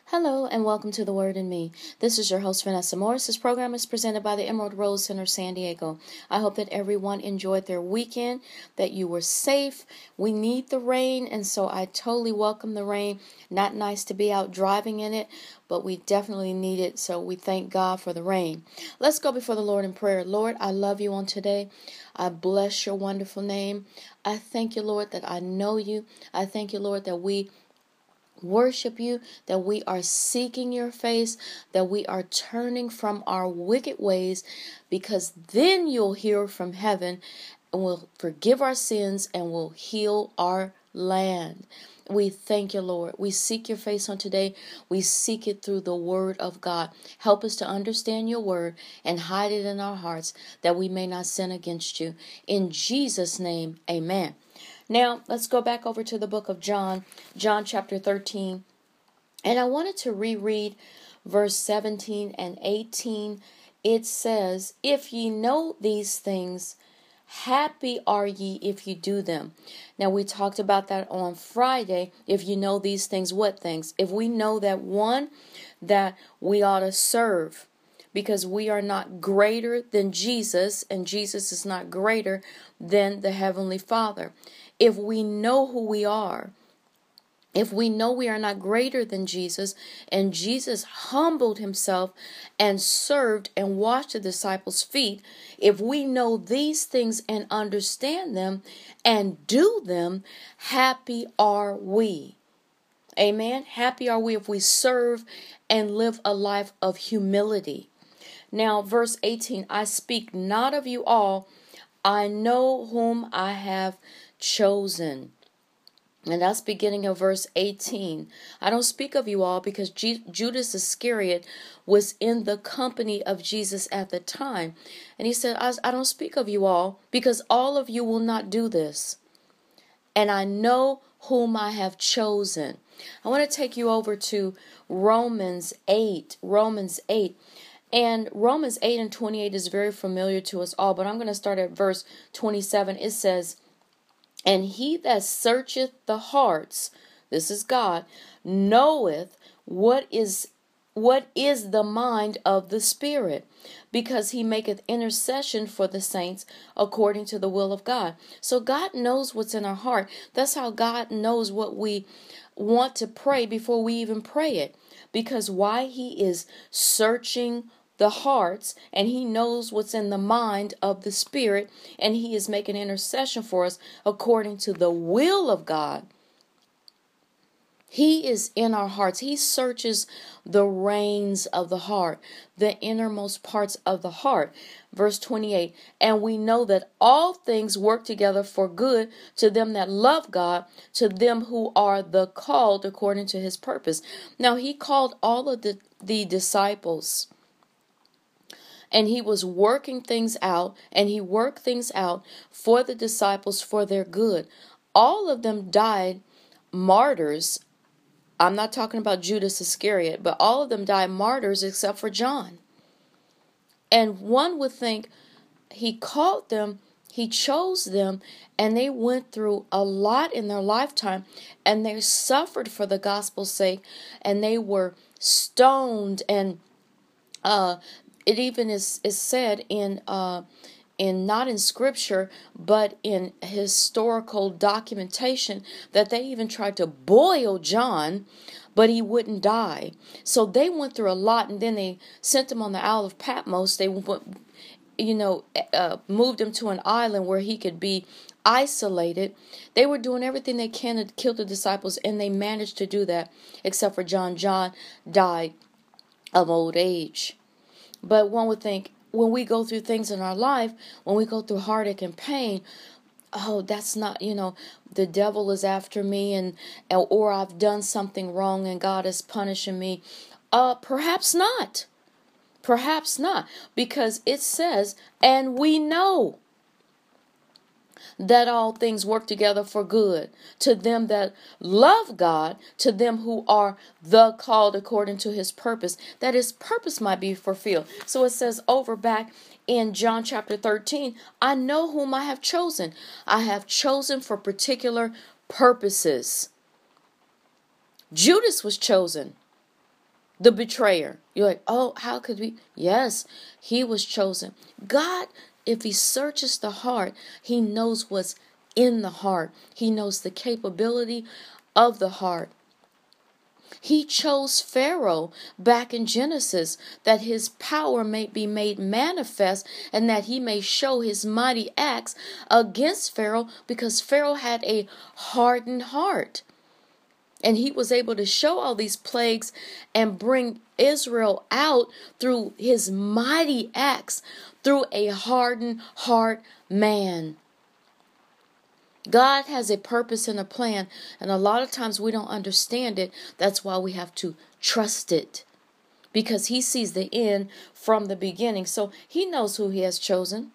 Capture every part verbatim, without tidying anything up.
Hello and welcome to The Word in Me. This is your host, Vanessa Morris. This program is presented by the Emerald Rose Center, San Diego. I hope that everyone enjoyed their weekend, that you were safe. We need the rain, and so I totally welcome the rain. Not nice to be out driving in it, but we definitely need it, so we thank God for the rain. Let's go before the Lord in prayer. Lord, I love you on today. I bless your wonderful name. I thank you, Lord, that I know you. I thank you, Lord, that we worship you, that we are seeking your face, that we are turning from our wicked ways, because then you'll hear from heaven and will forgive our sins and will heal our land. We thank you, Lord. We seek your face on today. We seek it through the word of God. Help us to understand your word and hide it in our hearts that we may not sin against you. In Jesus' name, amen. Now, let's go back over to the book of John, John chapter thirteen. And I wanted to reread verse seventeen and eighteen. It says, "If ye know these things, happy are ye if you do them." Now, we talked about that on Friday. If you know these things, what things? If we know that, one, that we ought to serve, because we are not greater than Jesus, and Jesus is not greater than the Heavenly Father. If we know who we are, if we know we are not greater than Jesus, and Jesus humbled himself and served and washed the disciples' feet, if we know these things and understand them and do them, happy are we. Amen. Happy are we if we serve and live a life of humility. Now, verse eighteen, "I speak not of you all, I know whom I have chosen." And that's beginning of verse eighteen. I don't speak of you all because G- Judas Iscariot was in the company of Jesus at the time. And he said, I, I don't speak of you all because all of you will not do this. And I know whom I have chosen. I want to take you over to Romans eight. Romans eight. And Romans eight and twenty-eight is very familiar to us all, but I'm going to start at verse twenty-seven. It says, "And he that searcheth the hearts," this is God, "knoweth what is what is the mind of the Spirit, because he maketh intercession for the saints according to the will of God." So God knows what's in our heart. That's how God knows what we want to pray before we even pray it. Because why? He is searching the hearts, and he knows what's in the mind of the Spirit, and he is making intercession for us according to the will of God. He is in our hearts. He searches the reins of the heart, the innermost parts of the heart. Verse twenty-eight, "And we know that all things work together for good to them that love God, to them who are the called according to his purpose." Now, he called all of the, the disciples, and he was working things out, and he worked things out for the disciples for their good. All of them died martyrs. I'm not talking about Judas Iscariot, but all of them died martyrs except for John. And one would think he called them, he chose them, and they went through a lot in their lifetime, and they suffered for the gospel's sake, and they were stoned, and uh, it even is, is said in uh, in not in scripture, but in historical documentation, that they even tried to boil John, but he wouldn't die. So they went through a lot, and then they sent him on the Isle of Patmos. They went, you know, uh, moved him to an island where he could be isolated. They were doing everything they can to kill the disciples, and they managed to do that, except for John. John died of old age. But one would think, when we go through things in our life, when we go through heartache and pain, oh, that's not, you know, the devil is after me, and or I've done something wrong and God is punishing me. Uh, perhaps not. Perhaps not. Because it says, "And we know that all things work together for good to them that love God, to them who are the called according to his purpose," that his purpose might be fulfilled. So it says over back in John chapter thirteen, "I know whom I have chosen." I have chosen for particular purposes. Judas was chosen. the betrayer. You're like, oh, how could we? Yes, he was chosen. God, if he searches the heart, he knows what's in the heart. He knows the capability of the heart. He chose Pharaoh back in Genesis that his power may be made manifest and that he may show his mighty acts against Pharaoh, because Pharaoh had a hardened heart. And he was able to show all these plagues and bring Israel out through his mighty acts, through a hardened heart man. God has a purpose and a plan, and a lot of times we don't understand it. That's why we have to trust it, because he sees the end from the beginning. So he knows who he has chosen.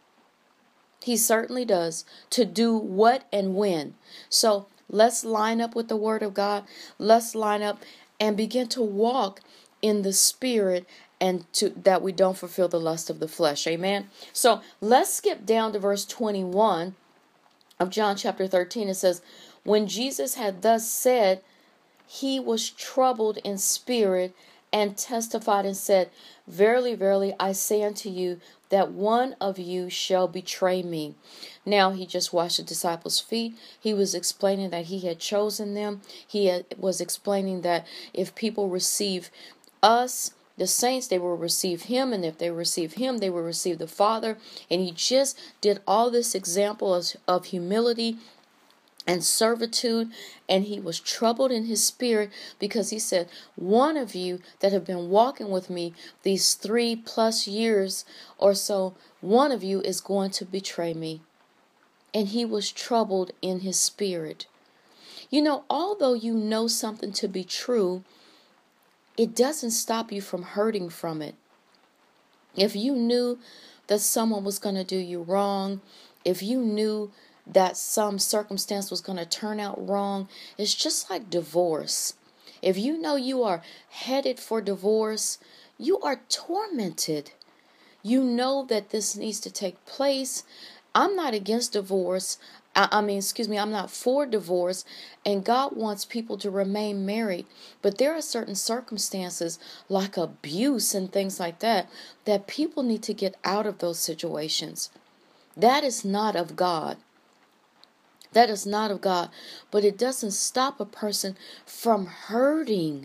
He certainly does, to do what and when. So let's line up with the word of God. Let's line up and begin to walk in the spirit, and to that we don't fulfill the lust of the flesh. Amen. So let's skip down to verse twenty-one of John chapter thirteen. It says, when Jesus had thus said, he was troubled in spirit and testified and said, verily, verily, I say unto you, that one of you shall betray me. Now he just washed the disciples' feet. He was explaining that he had chosen them. He had, was explaining that if people receive us, the saints, they will receive him, and if they receive him, they will receive the Father. And he just did all this example of, of humility and servitude, and he was troubled in his spirit, because he said, one of you that have been walking with me these three plus years or so, one of you is going to betray me. And he was troubled in his spirit. You know, although you know something to be true, it doesn't stop you from hurting from it. If you knew that someone was going to do you wrong, if you knew that some circumstance was going to turn out wrong, it's just like divorce. If you know you are headed for divorce, you are tormented. You know that this needs to take place. I'm not against divorce. I mean, excuse me, I'm not for divorce, and God wants people to remain married. But there are certain circumstances like abuse and things like that, that people need to get out of those situations. That is not of God. That is not of God. But it doesn't stop a person from hurting.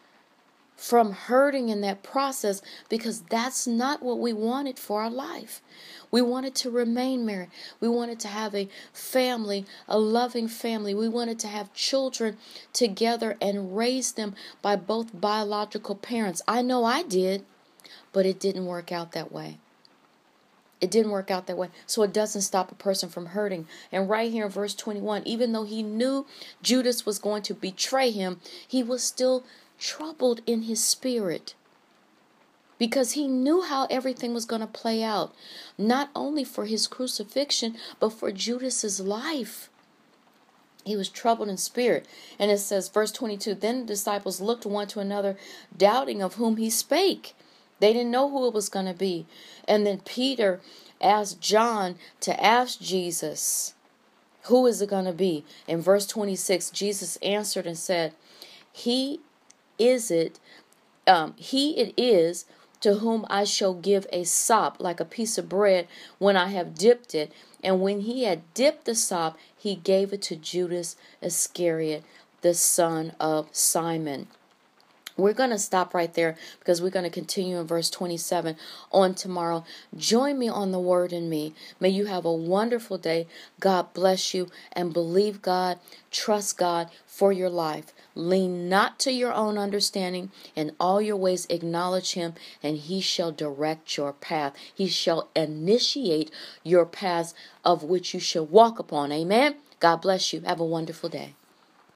From hurting in that process, because that's not what we wanted for our life. We wanted to remain married. We wanted to have a family, a loving family. We wanted to have children together and raise them by both biological parents. I know I did, but it didn't work out that way. It didn't work out that way. So it doesn't stop a person from hurting. And right here in verse twenty-one, even though he knew Judas was going to betray him, he was still troubled in his spirit, because he knew how everything was going to play out, not only for his crucifixion, but for Judas's life. He was troubled in spirit. And it says, verse twenty-two, then the disciples looked one to another, doubting of whom he spake. They didn't know who it was going to be. And then Peter asked John to ask Jesus, who is it going to be? In verse twenty-six, Jesus answered and said, He is it, um, he it is to whom I shall give a sop, like a piece of bread, when I have dipped it. And when he had dipped the sop, he gave it to Judas Iscariot, the son of Simon. We're going to stop right there, because we're going to continue in verse twenty-seven on tomorrow. Join me on the Word in Me. May you have a wonderful day. God bless you, and believe God, trust God for your life. Lean not to your own understanding. In all your ways acknowledge him, and he shall direct your path. He shall initiate your paths of which you shall walk upon. Amen. God bless you. Have a wonderful day.